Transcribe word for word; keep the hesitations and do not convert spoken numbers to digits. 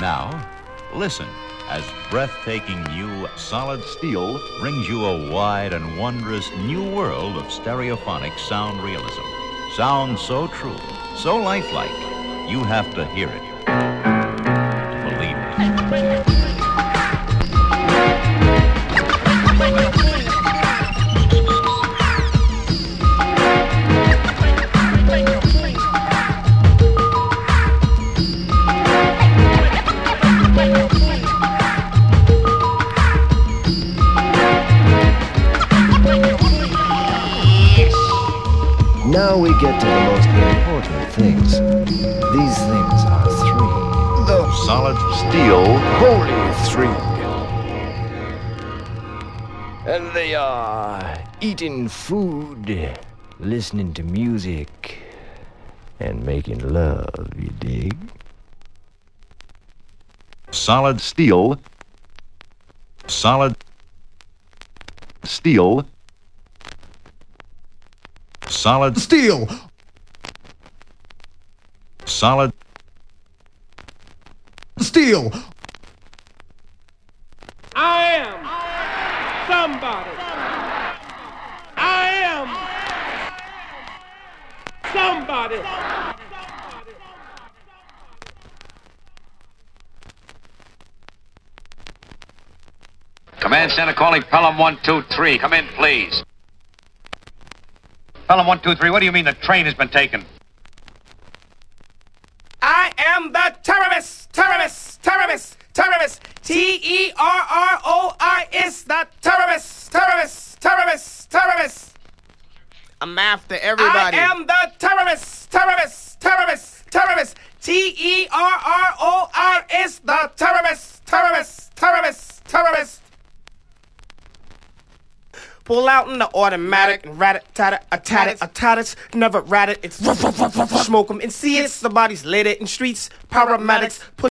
Now, listen as breathtaking new Solid Steel brings you a wide and wondrous new world of stereophonic sound realism. Sound so true, so lifelike, you have to hear it to believe it. Now we get to the most important things. These things are three. The Solid Steel Holy three. And they are eating food, listening to music, and making love, you dig? Solid Steel. Solid Steel. Solid Steel. Solid Steel. I am somebody. I am somebody. Command Center calling Pelham one two three. Come in, please. Pelham one two three, what do you mean the train has been taken? I am the terrorist, terrorist, terrorist, terrorist. T E R R O I S, the terrorist, terrorist, terrorist, terrorist. I'm after everybody. I am the terrorist, terrorist, terrorist, terrorist. T E R R O I S, the terrorist, terrorist, terrorist, terrorist. Pull out in the automatic and rat it, tat it, a tat it, a tat it, never rat it. It's smoke 'em and see it. Somebody's lit it in streets. Paramedics put